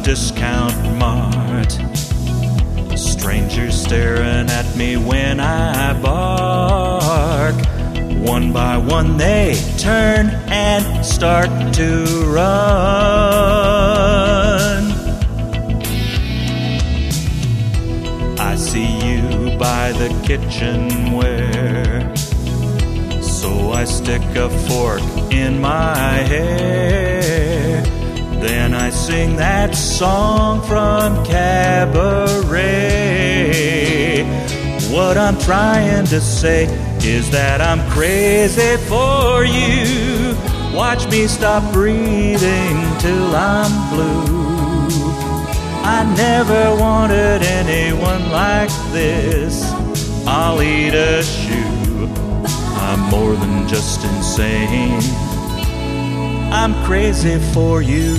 discount mart. Strangers staring at me when I bark. One by one they turn and start to run. I see you by the kitchenware, so I stick a fork in my hair. Then I sing that song from Cabaret. What I'm trying to say is that I'm crazy for you. Watch me stop breathing till I'm blue. I never wanted anyone like this. I'll eat a shoe. I'm more than just insane. I'm crazy for you.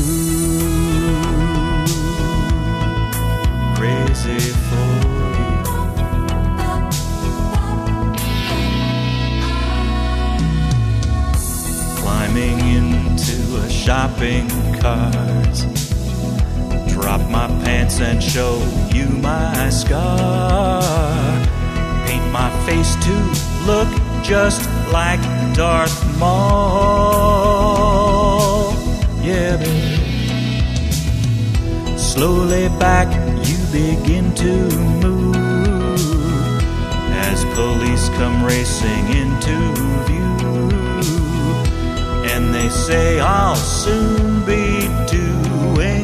Crazy for you. Climbing into a shopping cart, drop my pants and show you my scar. Paint my face to look just like Darth Maul. Yeah, baby. Slowly back you begin to move as police come racing into view. And they say I'll soon be doing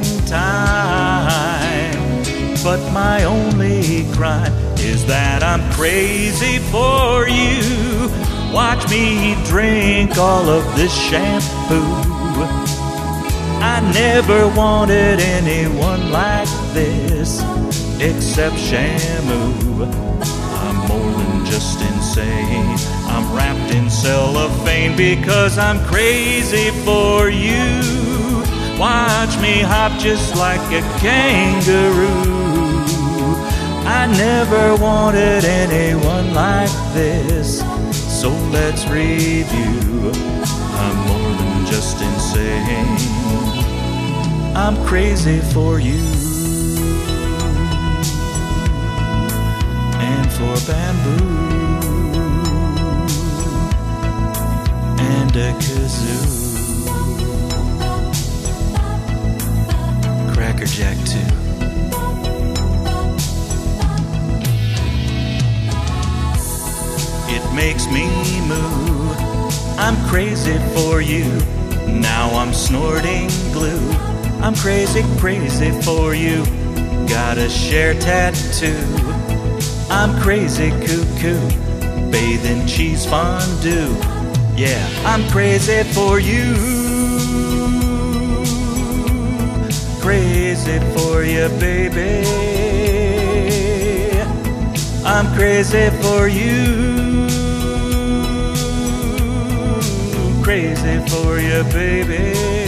time, but my only crime is that I'm crazy for you. Watch me drink all of this shampoo. I never wanted anyone like this except Shamu. I'm more than just insane. I'm wrapped in cellophane because I'm crazy for you. Watch me hop just like a kangaroo. I never wanted anyone like this, so let's review. I'm more than just insane. I'm crazy for you and for bamboo and a kazoo. Cracker Jack too. It makes me move. I'm crazy for you. Now I'm snorting glue. I'm crazy, crazy for you. Got a share tattoo. I'm crazy cuckoo. Bathe in cheese fondue. Yeah, I'm crazy for you. Crazy for you, baby. I'm crazy for you. Crazy for you, baby.